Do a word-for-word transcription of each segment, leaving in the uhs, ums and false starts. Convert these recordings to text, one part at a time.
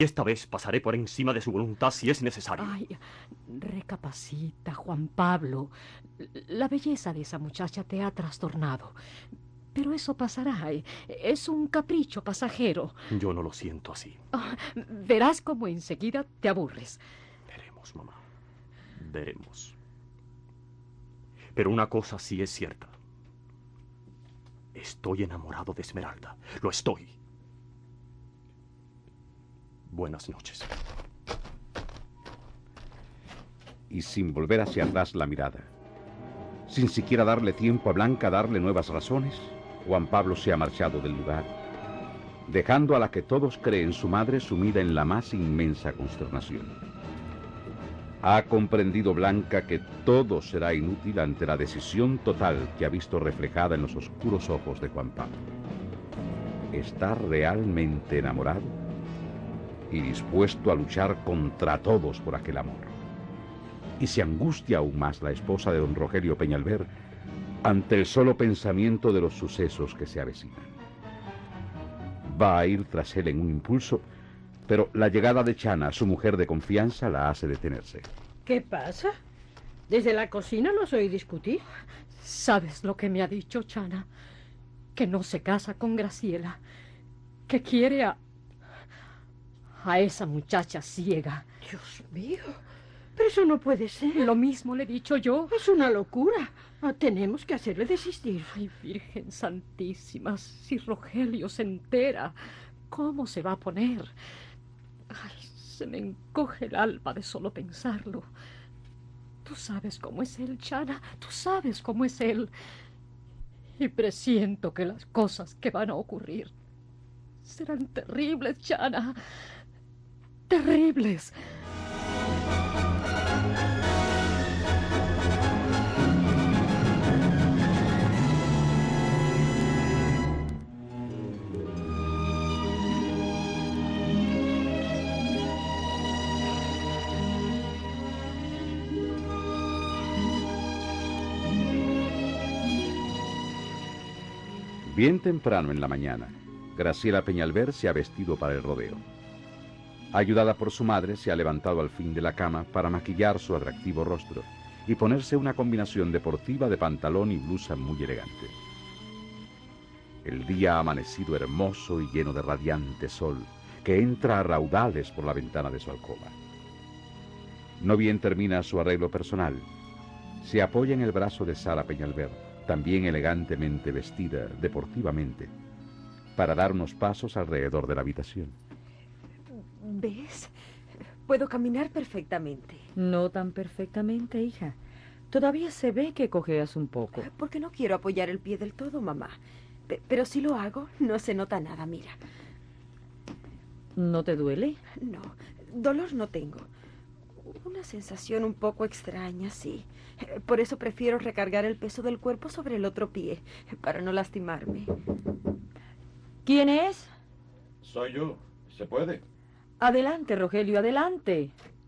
Esta vez pasaré por encima de su voluntad si es necesario. Ay, recapacita, Juan Pablo. La belleza de esa muchacha te ha trastornado. Pero eso pasará. Es un capricho pasajero. Yo no lo siento así. Ah, verás cómo enseguida te aburres. Veremos, mamá. Veremos. Pero una cosa sí es cierta. Estoy enamorado de Esmeralda. Lo estoy. Buenas noches. Y sin volver hacia atrás la mirada, sin siquiera darle tiempo a Blanca a darle nuevas razones, Juan Pablo se ha marchado del lugar, dejando a la que todos creen su madre sumida en la más inmensa consternación. Ha comprendido Blanca que todo será inútil ante la decisión total que ha visto reflejada en los oscuros ojos de Juan Pablo. Está realmente enamorado y dispuesto a luchar contra todos por aquel amor. Y se angustia aún más la esposa de don Rogelio Peñalver ante el solo pensamiento de los sucesos que se avecinan. Va a ir tras él en un impulso, pero la llegada de Chana, su mujer de confianza, la hace detenerse. ¿Qué pasa? Desde la cocina los oí discutir. ¿Sabes lo que me ha dicho Chana? Que no se casa con Graciela, que quiere a... a esa muchacha ciega. Dios mío, pero eso no puede ser. Lo mismo le he dicho yo. Es una locura. Tenemos que hacerle desistir. Ay, Virgen Santísima, si Rogelio se entera, ¿cómo se va a poner? Ay, se me encoge el alma de solo pensarlo. Tú sabes cómo es él, Chana, tú sabes cómo es él. Y presiento que las cosas que van a ocurrir serán terribles, Chana. Terribles. Bien temprano en la mañana, Graciela Peñalver se ha vestido para el rodeo. Ayudada por su madre, se ha levantado al fin de la cama para maquillar su atractivo rostro y ponerse una combinación deportiva de pantalón y blusa muy elegante. El día ha amanecido hermoso y lleno de radiante sol, que entra a raudales por la ventana de su alcoba. No bien termina su arreglo personal, se apoya en el brazo de Sara Peñalver, también elegantemente vestida, deportivamente, para dar unos pasos alrededor de la habitación. ¿Ves? Puedo caminar perfectamente. No tan perfectamente, hija. Todavía se ve que cojeas un poco. Porque no quiero apoyar el pie del todo, mamá. P- pero si lo hago, no se nota nada, mira. ¿No te duele? No, dolor no tengo. Una sensación un poco extraña, sí. Por eso prefiero recargar el peso del cuerpo sobre el otro pie, para no lastimarme. ¿Quién es? Soy yo. ¿Se puede? Adelante, Rogelio, adelante.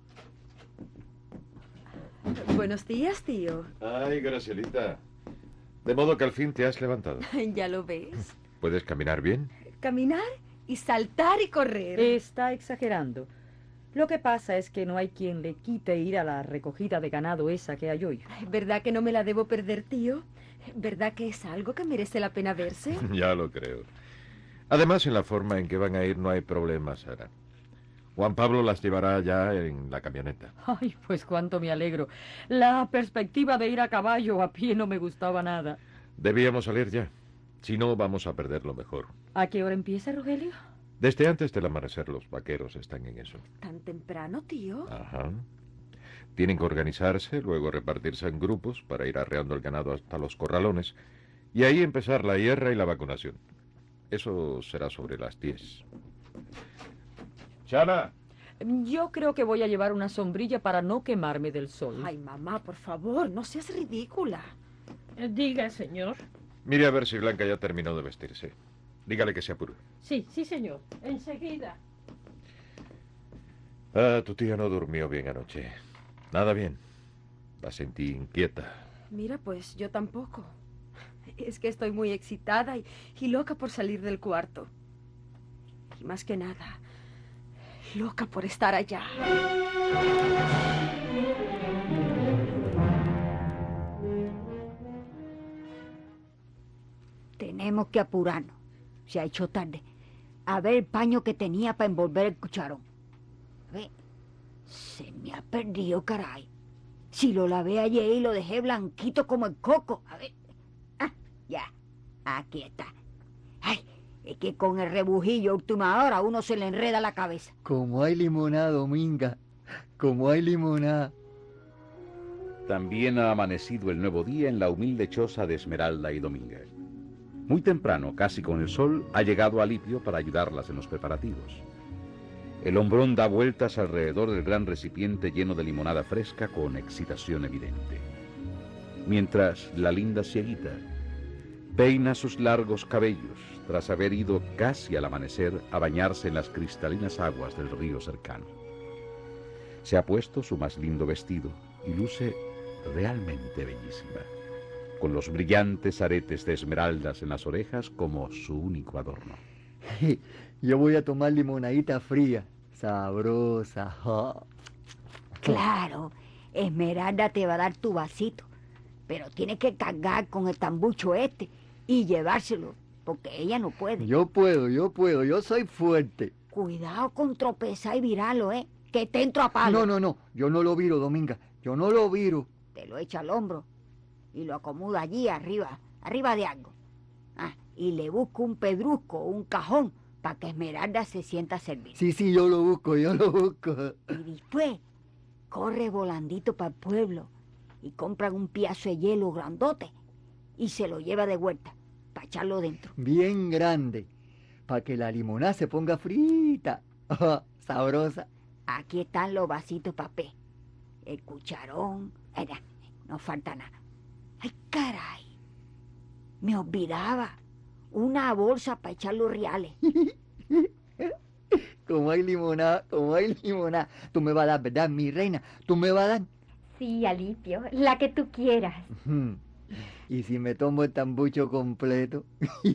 Buenos días, tío. Ay, Gracielita. De modo que al fin te has levantado. Ya lo ves. ¿Puedes caminar bien? Caminar y saltar y correr. Está exagerando. Lo que pasa es que no hay quien le quite ir a la recogida de ganado esa que hay hoy. ¿Verdad que no me la debo perder, tío? ¿Verdad que es algo que merece la pena verse? Ya lo creo. Además, en la forma en que van a ir no hay problema, Sara. Juan Pablo las llevará ya en la camioneta. Ay, pues cuánto me alegro. La perspectiva de ir a caballo o a pie no me gustaba nada. Debíamos salir ya. Si no, vamos a perder lo mejor. ¿A qué hora empieza, Rogelio? Desde antes del amanecer los vaqueros están en eso. ¿Tan temprano, tío? Ajá. Tienen que organizarse, luego repartirse en grupos para ir arreando el ganado hasta los corralones y ahí empezar la hierra y la vacunación. Eso será sobre las diez. ¡Chana! Yo creo que voy a llevar una sombrilla para no quemarme del sol. Ay, mamá, por favor, no seas ridícula. Eh, Diga, señor. Mire a ver si Blanca ya terminó de vestirse. Dígale que se apure. Sí, sí, señor. Enseguida. Ah, tu tía no durmió bien anoche. Nada bien. La sentí inquieta. Mira, pues yo tampoco. Es que estoy muy excitada y, y loca por salir del cuarto. Y más que nada, loca por estar allá. Tenemos que apurarnos. Se ha hecho tarde. A ver el paño que tenía para envolver el cucharón. A ver, se me ha perdido, caray. Si lo lavé ayer y lo dejé blanquito como el coco. A ver. Ah, ya. Aquí está. Ay, es que con el rebujillo a última hora a uno se le enreda la cabeza. Como hay limonada, Dominga. Como hay limonada. También ha amanecido el nuevo día en la humilde choza de Esmeralda y Dominga. Muy temprano, casi con el sol, ha llegado Alipio para ayudarlas en los preparativos. El hombrón da vueltas alrededor del gran recipiente lleno de limonada fresca con excitación evidente. Mientras la linda cieguita peina sus largos cabellos tras haber ido casi al amanecer a bañarse en las cristalinas aguas del río cercano. Se ha puesto su más lindo vestido y luce realmente bellísima, con los brillantes aretes de esmeraldas en las orejas como su único adorno. Yo voy a tomar limonadita fría, sabrosa. Oh. Claro, Esmeralda te va a dar tu vasito, pero tienes que cargar con el tambucho este y llevárselo, porque ella no puede. Yo puedo, yo puedo, yo soy fuerte. Cuidado con tropezar y virarlo, ¿eh? Que te entro a palo. No, no, no, yo no lo viro, Dominga, yo no lo viro. Te lo echa al hombro y lo acomoda allí arriba, arriba de algo. Ah, y le busco un pedrusco o un cajón para que Esmeralda se sienta a servir. Sí, sí, yo lo busco, yo lo busco. Y después corre volandito para el pueblo y compran un piazo de hielo grandote y se lo lleva de vuelta para echarlo dentro. Bien grande, para que la limonada se ponga frita. Oh, sabrosa. Aquí están los vasitos de papel, el cucharón. Era, no falta nada. ¡Ay, caray! Me olvidaba. Una bolsa para echar los reales. Como hay limonada, como hay limonada. Tú me vas a dar, ¿verdad, mi reina? ¿Tú me vas a dar? Sí, Alipio, la que tú quieras. ¿Y si me tomo el tambucho completo?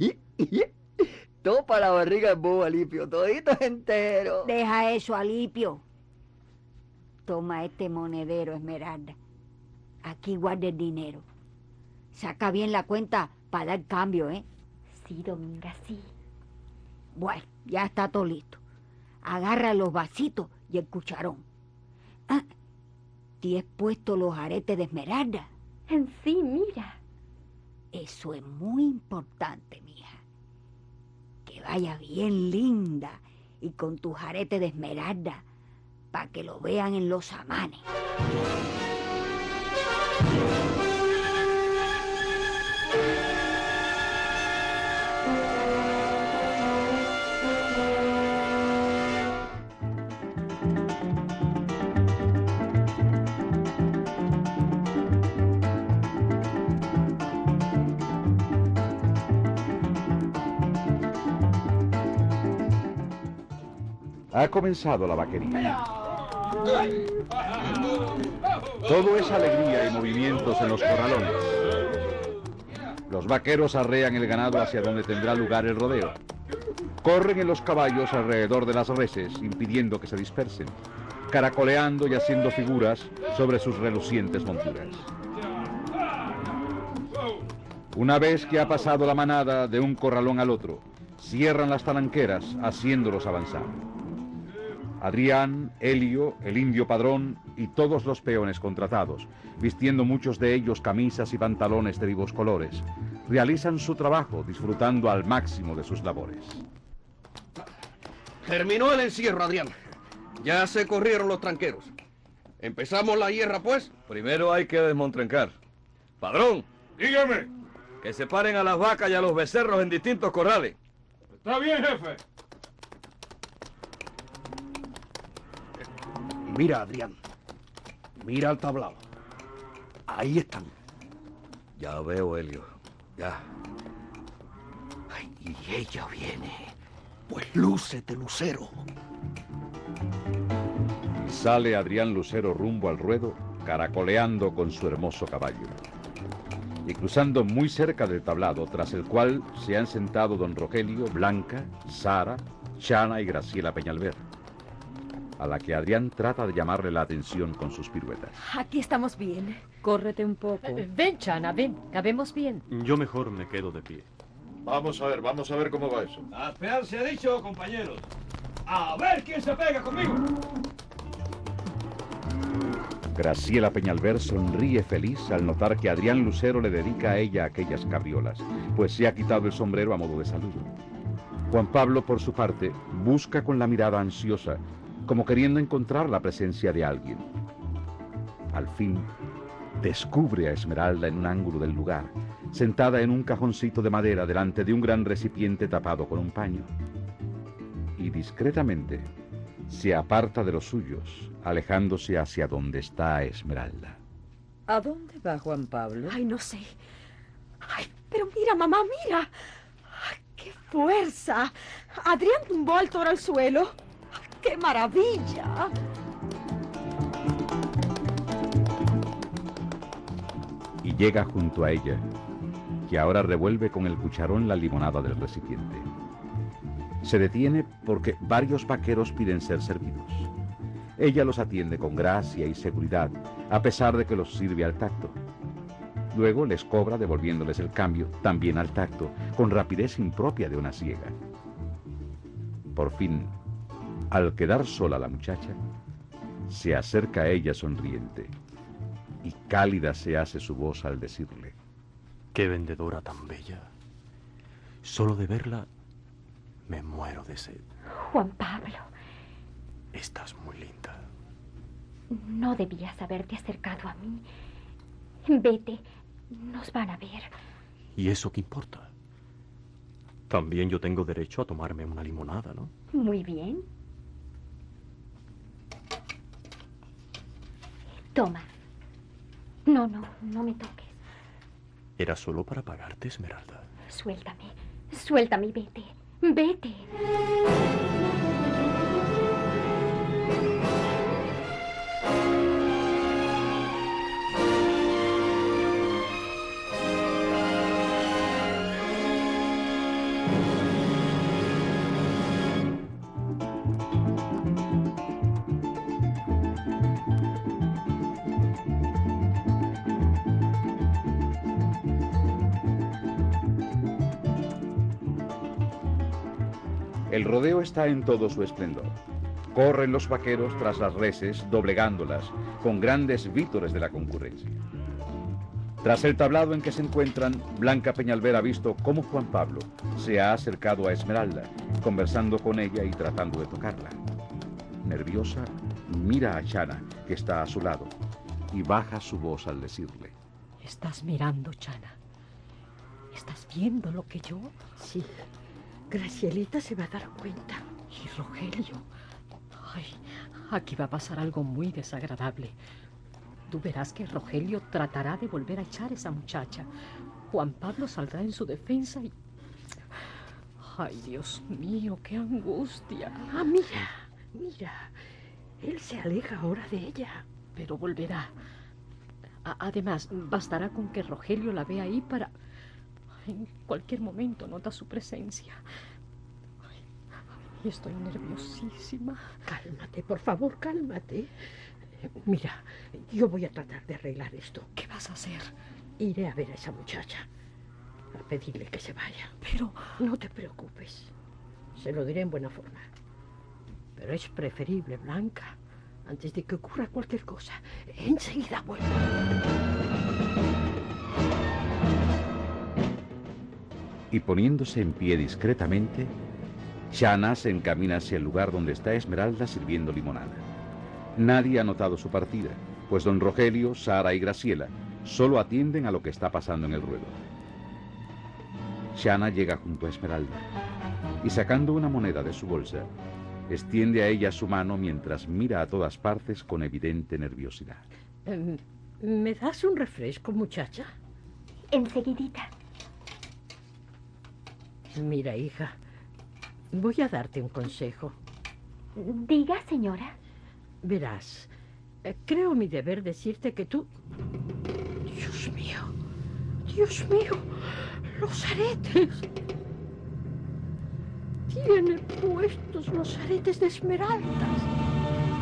Todo para la barriga del bobo, Alipio, todito entero. Deja eso, Alipio. Toma este monedero, Esmeralda. Aquí guarda el dinero. Saca bien la cuenta para dar cambio, ¿eh? Sí, Dominga, sí. Bueno, ya está todo listo. Agarra los vasitos y el cucharón. Ah, ¿te has puesto los aretes de Esmeralda? Sí, mira. Eso es muy importante, mija. Que vaya bien linda y con tus aretes de Esmeralda para que lo vean en los amanes. Ha comenzado la vaquería. Todo es alegría y movimientos en los corralones. Los vaqueros arrean el ganado hacia donde tendrá lugar el rodeo. Corren en los caballos alrededor de las reses, impidiendo que se dispersen, caracoleando y haciendo figuras sobre sus relucientes monturas. Una vez que ha pasado la manada de un corralón al otro, cierran las talanqueras, haciéndolos avanzar. Adrián, Helio, el indio Padrón y todos los peones contratados, vistiendo muchos de ellos camisas y pantalones de vivos colores, realizan su trabajo disfrutando al máximo de sus labores. Terminó el encierro, Adrián. Ya se corrieron los tranqueros. ¿Empezamos la hierra, pues? Primero hay que desmontrencar. Padrón. Dígame. Que separen a las vacas y a los becerros en distintos corrales. Está bien, jefe. Mira, Adrián. Mira el tablado. Ahí están. Ya veo, Helio. Ya. Ay, y ella viene. Pues lúcete, Lucero. Sale Adrián Lucero rumbo al ruedo, caracoleando con su hermoso caballo. Y cruzando muy cerca del tablado, tras el cual se han sentado don Rogelio, Blanca, Sara, Chana y Graciela Peñalver. a la que Adrián trata de llamarle la atención con sus piruetas. Aquí estamos bien. Córrete un poco. Eh, ven, Chana, ven. Cabemos bien. Yo mejor me quedo de pie. Vamos a ver, vamos a ver cómo va eso. A pegar se ha dicho, compañeros. A ver quién se pega conmigo. Graciela Peñalver sonríe feliz al notar que Adrián Lucero le dedica a ella aquellas cabriolas, pues se ha quitado el sombrero a modo de saludo. Juan Pablo, por su parte, busca con la mirada ansiosa, como queriendo encontrar la presencia de alguien. Al fin, descubre a Esmeralda en un ángulo del lugar, sentada en un cajoncito de madera delante de un gran recipiente tapado con un paño. Y discretamente se aparta de los suyos, alejándose hacia donde está Esmeralda. ¿A dónde va Juan Pablo? Ay, no sé. Ay, pero mira, mamá, mira. Ay, ¡qué fuerza! Adrián tumbó al toro al suelo. Ay, ¡qué maravilla! Y llega junto a ella, que ahora revuelve con el cucharón la limonada del recipiente. Se detiene porque varios vaqueros piden ser servidos. Ella los atiende con gracia y seguridad, a pesar de que los sirve al tacto. Luego les cobra devolviéndoles el cambio, también al tacto, con rapidez impropia de una ciega. Por fin, al quedar sola la muchacha, se acerca a ella sonriente, y cálida se hace su voz al decirle: ¡Qué vendedora tan bella! Solo de verla me muero de sed. Juan Pablo. Estás muy linda. No debías haberte acercado a mí. Vete, nos van a ver. ¿Y eso qué importa? También yo tengo derecho a tomarme una limonada, ¿no? Muy bien. Toma. No, no, no me toques. Era solo para pagarte, Esmeralda. Suéltame, suéltame y vete. Vete. El rodeo está en todo su esplendor. Corren los vaqueros tras las reses, doblegándolas, con grandes vítores de la concurrencia. Tras el tablado en que se encuentran, Blanca Peñalver ha visto cómo Juan Pablo se ha acercado a Esmeralda, conversando con ella y tratando de tocarla. Nerviosa, mira a Chana, que está a su lado, y baja su voz al decirle: ¿Estás mirando, Chana? ¿Estás viendo lo que yo? Sí. Gracielita se va a dar cuenta. ¿Y Rogelio? Ay, aquí va a pasar algo muy desagradable. Tú verás que Rogelio tratará de volver a echar a esa muchacha. Juan Pablo saldrá en su defensa y... Ay, Dios mío, qué angustia. Ah, mira, mira. Él se aleja ahora de ella. Pero volverá. A- además, bastará con que Rogelio la vea ahí para... En cualquier momento nota su presencia. Ay, y estoy nerviosísima. Cálmate, por favor, cálmate. Mira, yo voy a tratar de arreglar esto. ¿Qué vas a hacer? Iré a ver a esa muchacha, a pedirle que se vaya. Pero... No te preocupes. Se lo diré en buena forma. Pero es preferible, Blanca, antes de que ocurra cualquier cosa. Enseguida vuelvo. Y poniéndose en pie discretamente, Chana se encamina hacia el lugar donde está Esmeralda sirviendo limonada. Nadie ha notado su partida, pues don Rogelio, Sara y Graciela solo atienden a lo que está pasando en el ruedo. Chana llega junto a Esmeralda y, sacando una moneda de su bolsa, extiende a ella su mano mientras mira a todas partes con evidente nerviosidad. Eh, ¿Me das un refresco, muchacha? Enseguidita. Mira, hija, voy a darte un consejo. Diga, señora. Verás, eh, creo mi deber decirte que tú... Dios mío, Dios mío, los aretes. Tiene puestos los aretes de esmeraldas.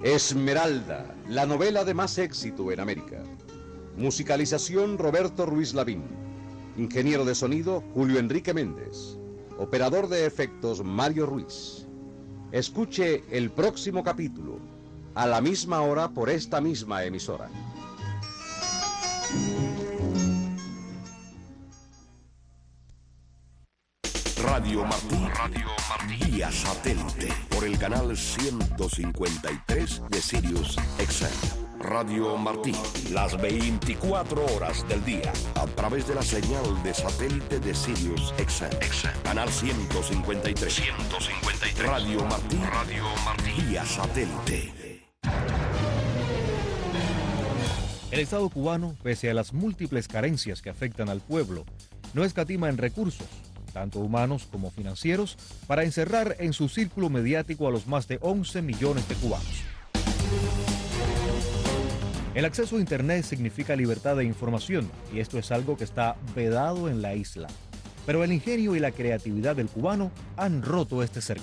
Esmeralda, la novela de más éxito en América. Musicalización Roberto Ruiz Lavín. Ingeniero de sonido Julio Enrique Méndez. Operador de efectos Mario Ruiz. Escuche el próximo capítulo, a la misma hora por esta misma emisora. Radio Martí, Radio Martí, vía satélite, por el canal ciento cincuenta y tres de Sirius X M. Radio Martí, las veinticuatro horas del día, a través de la señal de satélite de Sirius X M. Canal ciento cincuenta y tres. ciento cincuenta y tres. Radio Martí, Radio Martí, vía satélite. El Estado cubano, pese a las múltiples carencias que afectan al pueblo, no escatima en recursos, tanto humanos como financieros, para encerrar en su círculo mediático a los más de once millones de cubanos. El acceso a Internet significa libertad de información, y esto es algo que está vedado en la isla. Pero el ingenio y la creatividad del cubano han roto este cerco.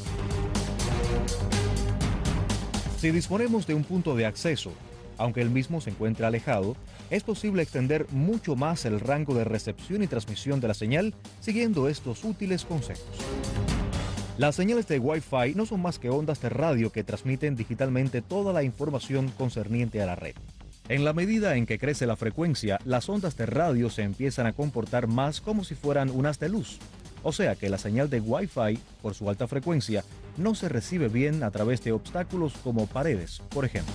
Si disponemos de un punto de acceso, aunque el mismo se encuentre alejado, es posible extender mucho más el rango de recepción y transmisión de la señal siguiendo estos útiles consejos. Las señales de Wi-Fi no son más que ondas de radio que transmiten digitalmente toda la información concerniente a la red. En la medida en que crece la frecuencia, las ondas de radio se empiezan a comportar más como si fueran un haz de luz. O sea que la señal de Wi-Fi, por su alta frecuencia, no se recibe bien a través de obstáculos como paredes, por ejemplo.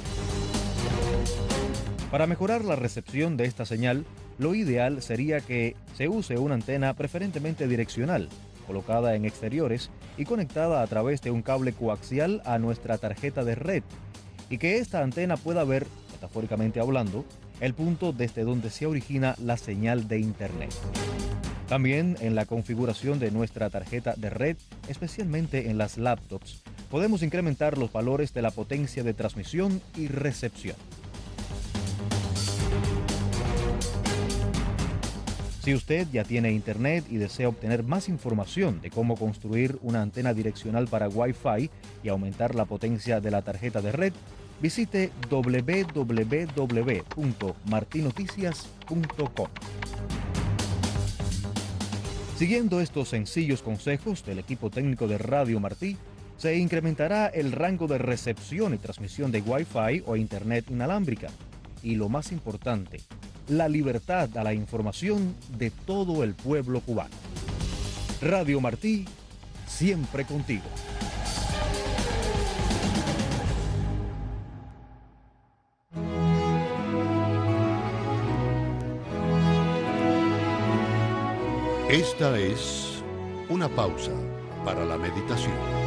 Para mejorar la recepción de esta señal, lo ideal sería que se use una antena preferentemente direccional, colocada en exteriores y conectada a través de un cable coaxial a nuestra tarjeta de red, y que esta antena pueda ver, metafóricamente hablando, el punto desde donde se origina la señal de Internet. También en la configuración de nuestra tarjeta de red, especialmente en las laptops, podemos incrementar los valores de la potencia de transmisión y recepción. Si usted ya tiene Internet y desea obtener más información de cómo construir una antena direccional para Wi-Fi y aumentar la potencia de la tarjeta de red, visite doble u doble u doble u punto martinoticias punto com. Siguiendo estos sencillos consejos del equipo técnico de Radio Martí, se incrementará el rango de recepción y transmisión de Wi-Fi o Internet inalámbrica. Y lo más importante, la libertad a la información de todo el pueblo cubano. Radio Martí, siempre contigo. Esta es una pausa para la meditación.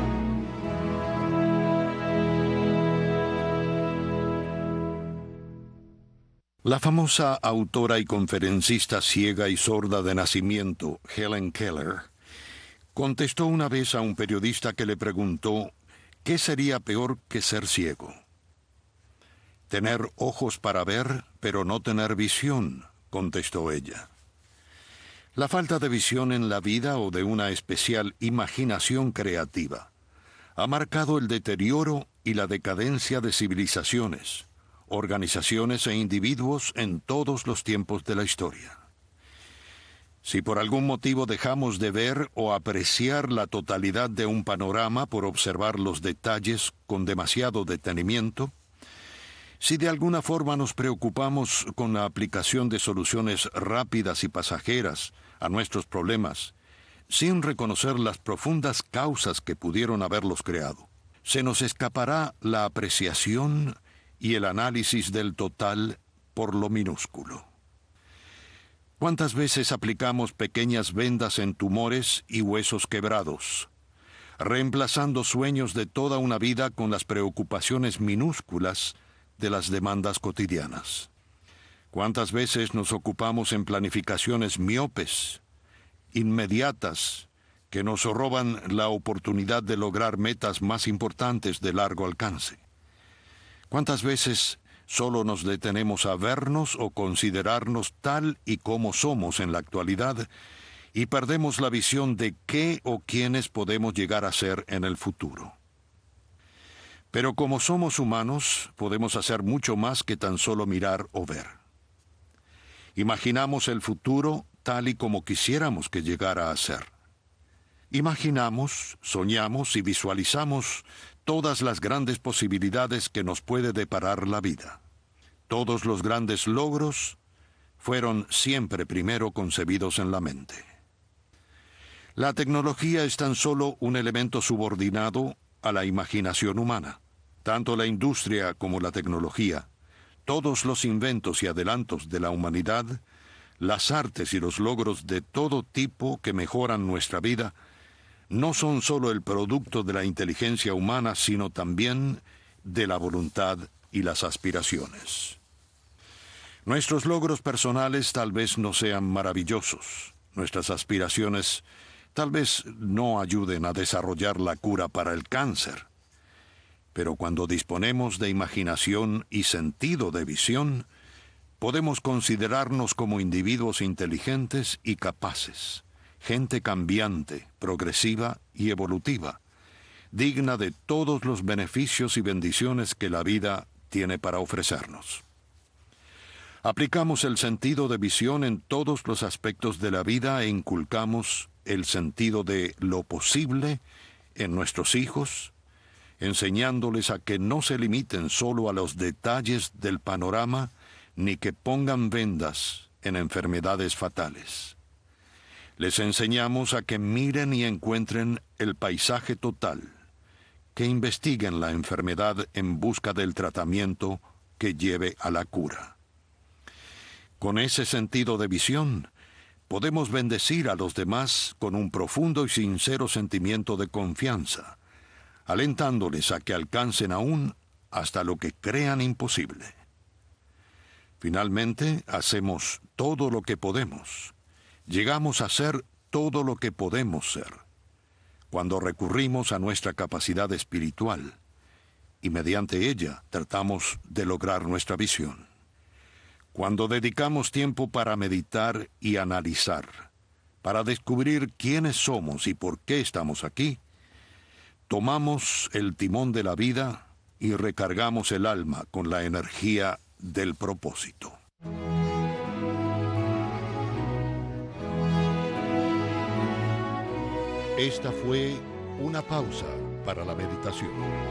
La famosa autora y conferencista ciega y sorda de nacimiento, Helen Keller, contestó una vez a un periodista que le preguntó ¿qué sería peor que ser ciego? Tener ojos para ver, pero no tener visión, contestó ella. La falta de visión en la vida o de una especial imaginación creativa ha marcado el deterioro y la decadencia de civilizaciones, organizaciones e individuos en todos los tiempos de la historia. Si por algún motivo dejamos de ver o apreciar la totalidad de un panorama por observar los detalles con demasiado detenimiento, si de alguna forma nos preocupamos con la aplicación de soluciones rápidas y pasajeras a nuestros problemas, sin reconocer las profundas causas que pudieron haberlos creado, se nos escapará la apreciación y el análisis del total por lo minúsculo. ¿Cuántas veces aplicamos pequeñas vendas en tumores y huesos quebrados, reemplazando sueños de toda una vida con las preocupaciones minúsculas de las demandas cotidianas? ¿Cuántas veces nos ocupamos en planificaciones miopes, inmediatas, que nos roban la oportunidad de lograr metas más importantes de largo alcance? ¿Cuántas veces solo nos detenemos a vernos o considerarnos tal y como somos en la actualidad y perdemos la visión de qué o quiénes podemos llegar a ser en el futuro? Pero como somos humanos, podemos hacer mucho más que tan solo mirar o ver. Imaginamos el futuro tal y como quisiéramos que llegara a ser. Imaginamos, soñamos y visualizamos todas las grandes posibilidades que nos puede deparar la vida. Todos los grandes logros fueron siempre primero concebidos en la mente. La tecnología es tan solo un elemento subordinado a la imaginación humana. Tanto la industria como la tecnología, todos los inventos y adelantos de la humanidad, las artes y los logros de todo tipo que mejoran nuestra vida, no son solo el producto de la inteligencia humana, sino también de la voluntad y las aspiraciones. Nuestros logros personales tal vez no sean maravillosos. Nuestras aspiraciones tal vez no ayuden a desarrollar la cura para el cáncer. Pero cuando disponemos de imaginación y sentido de visión, podemos considerarnos como individuos inteligentes y capaces, gente cambiante, progresiva y evolutiva, digna de todos los beneficios y bendiciones que la vida tiene para ofrecernos. Aplicamos el sentido de visión en todos los aspectos de la vida e inculcamos el sentido de lo posible en nuestros hijos, enseñándoles a que no se limiten solo a los detalles del panorama, ni que pongan vendas en enfermedades fatales. Les enseñamos a que miren y encuentren el paisaje total, que investiguen la enfermedad en busca del tratamiento que lleve a la cura. Con ese sentido de visión, podemos bendecir a los demás con un profundo y sincero sentimiento de confianza, alentándoles a que alcancen aún hasta lo que crean imposible. Finalmente, hacemos todo lo que podemos. Llegamos a ser todo lo que podemos ser, cuando recurrimos a nuestra capacidad espiritual y mediante ella tratamos de lograr nuestra visión. Cuando dedicamos tiempo para meditar y analizar, para descubrir quiénes somos y por qué estamos aquí, tomamos el timón de la vida y recargamos el alma con la energía del propósito. Esta fue una pausa para la meditación.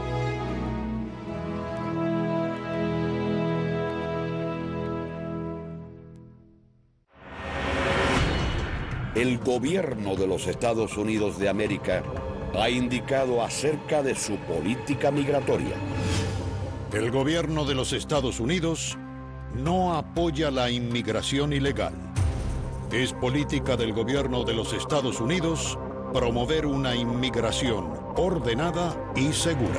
El gobierno de los Estados Unidos de América ha indicado acerca de su política migratoria. El gobierno de los Estados Unidos no apoya la inmigración ilegal. Es política del gobierno de los Estados Unidos promover una inmigración ordenada y segura.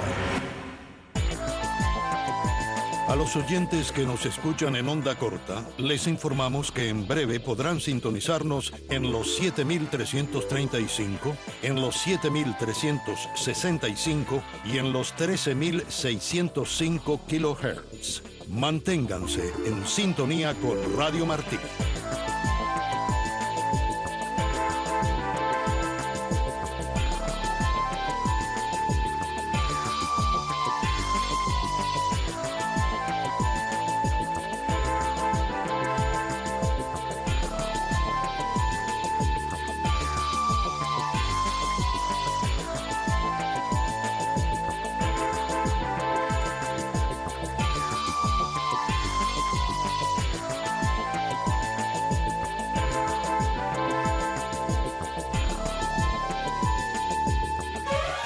A los oyentes que nos escuchan en onda corta, les informamos que en breve podrán sintonizarnos en los siete mil trescientos treinta y cinco, en los siete mil trescientos sesenta y cinco y en los trece mil seiscientos cinco kilohertz. Manténganse en sintonía con Radio Martí.